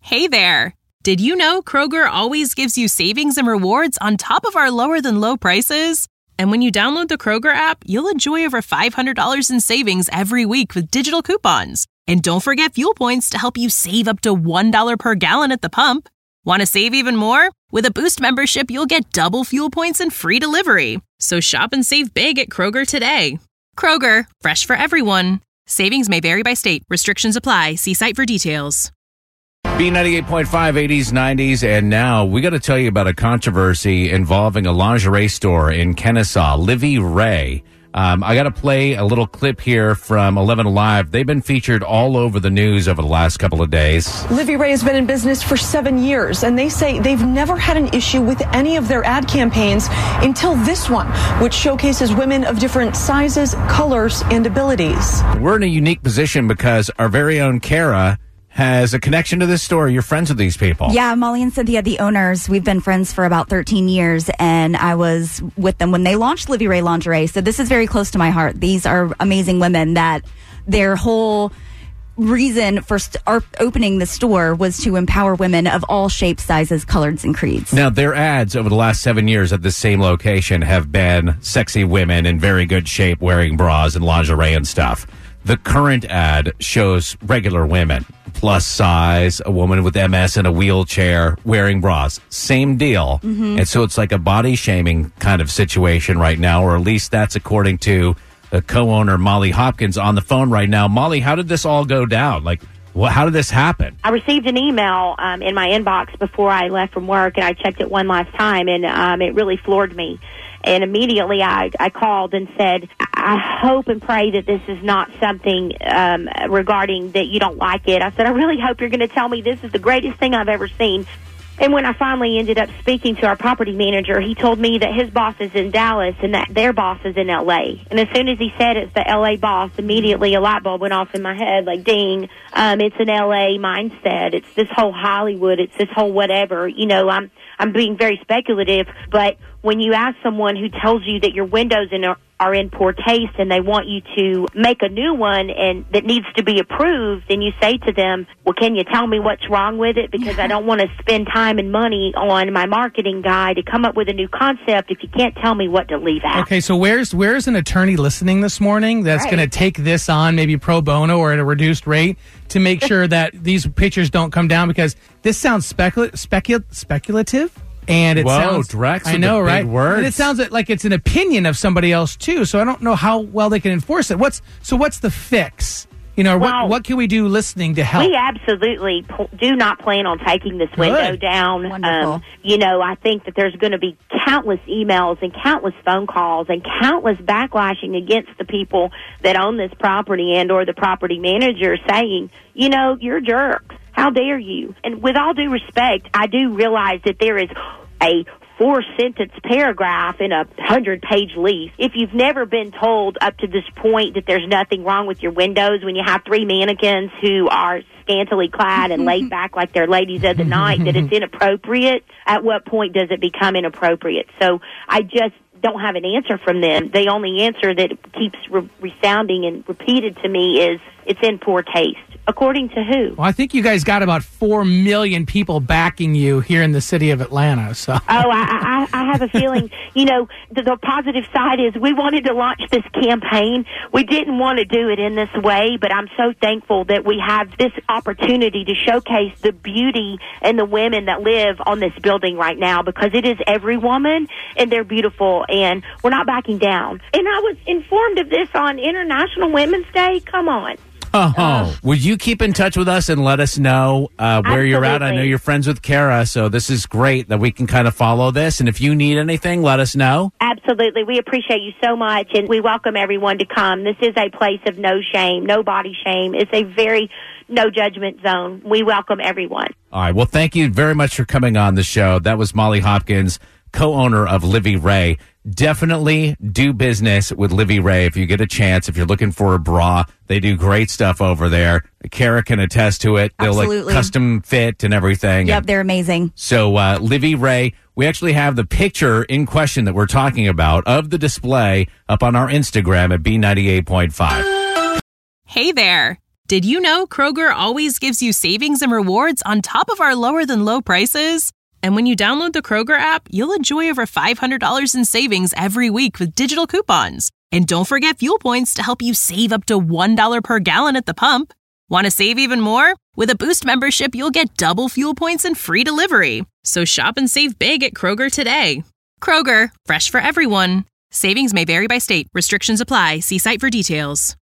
Hey there! Did you know Kroger always gives you savings and rewards on top of our lower-than-low prices? And when you download the Kroger app, you'll enjoy over $500 in savings every week with digital coupons. And don't forget fuel points to help you save up to $1 per gallon at the pump. Want to save even more? With a Boost membership, you'll get double fuel points and free delivery. So shop and save big at Kroger today. Kroger, fresh for everyone. Savings may vary by state. Restrictions apply. See site for details. B98.5, 80s, 90s, and now we got to tell you about a controversy involving a lingerie store in Kennesaw, Livy Ray. I got to play a little clip here from 11 Alive. They've been featured all over the news over the last couple of days. Livy Ray has been in business for 7 years, and they say they've never had an issue with any of their ad campaigns until this one, which showcases women of different sizes, colors, and abilities. We're in a unique position because our very own Kara has a connection to this store. You're friends with these people. Yeah, Molly and Cynthia, the owners, we've been friends for about 13 years, and I was with them when they launched Livy Ray Lingerie, so this is very close to my heart. These are amazing women that their whole reason for opening the store was to empower women of all shapes, sizes, colors, and creeds. Now, their ads over the last 7 years at this same location have been sexy women in very good shape wearing bras and lingerie and stuff. The current ad shows regular women, plus size, a woman with MS in a wheelchair wearing bras. Same deal. And so it's like a body shaming kind of situation right now, or at least that's according to the co-owner, Molly Hopkins, on the phone right now. Molly, how did this all go down? Like, how did this happen? I received an email in my inbox before I left from work, and I checked it one last time, and it really floored me. And immediately I called and said, I hope and pray that this is not something regarding that you don't like it. I said, I really hope you're going to tell me this is the greatest thing I've ever seen. And when I finally ended up speaking to our property manager, he told me that his boss is in Dallas and that their boss is in L.A. And as soon as he said it's the L.A. boss, immediately a light bulb went off in my head, like, ding, it's an L.A. mindset. It's this whole Hollywood. It's this whole whatever. You know, I'm being very speculative, but when you ask someone who tells you that your windows are in poor taste and they want you to make a new one and that needs to be approved, and you say to them, well, can you tell me what's wrong with it? Because I don't want to spend time and money on my marketing guy to come up with a new concept if you can't tell me what to leave out. Okay, so where's an attorney listening this morning that's going to take this on maybe pro bono or at a reduced rate to make sure that these pictures don't come down? Because this sounds speculative. And it sounds, Drex, I know, right? Words. And it sounds like it's an opinion of somebody else too. So I don't know how well they can enforce it. What's the fix? You know, what can we do listening to help? We absolutely do not plan on taking this window down. Wonderful. You know, I think that there's going to be countless emails and countless phone calls and countless backlashing against the people that own this property and or the property manager saying, you know, you're jerks. How dare you? And with all due respect, I do realize that there is a 4-sentence paragraph in a 100-page lease. If you've never been told up to this point that there's nothing wrong with your windows when you have 3 mannequins who are scantily clad and laid back like they're ladies of the night, that it's inappropriate, at what point does it become inappropriate? So I just don't have an answer from them. The only answer that keeps resounding and repeated to me is it's in poor taste. According to who? Well, I think you guys got about 4 million people backing you here in the city of Atlanta. So, I have a feeling, you know, the positive side is we wanted to launch this campaign. We didn't want to do it in this way, but I'm so thankful that we have this opportunity to showcase the beauty and the women that live on this building right now, because it is every woman, and they're beautiful, and we're not backing down. And I was informed of this on International Women's Day. Come on. Would you keep in touch with us and let us know where you're at? I know you're friends with Kara, so this is great that we can kind of follow this. And if you need anything, let us know. Absolutely. We appreciate you so much, and we welcome everyone to come. This is a place of no shame, no body shame. It's a very no judgment zone. We welcome everyone. All right. Well, thank you very much for coming on the show. That was Molly Hopkins, co-owner of Livy Ray. Definitely do business with Livy Ray if you get a chance. If you're looking for a bra, they do great stuff over there. Kara can attest to it. They'll like custom fit and everything. Yep, they're amazing. So Livy Ray, we actually have the picture in question that we're talking about of the display up on our Instagram at B98.5. Hey there! Did you know Kroger always gives you savings and rewards on top of our lower than low prices? And when you download the Kroger app, you'll enjoy over $500 in savings every week with digital coupons. And don't forget fuel points to help you save up to $1 per gallon at the pump. Want to save even more? With a Boost membership, you'll get double fuel points and free delivery. So shop and save big at Kroger today. Kroger, fresh for everyone. Savings may vary by state. Restrictions apply. See site for details.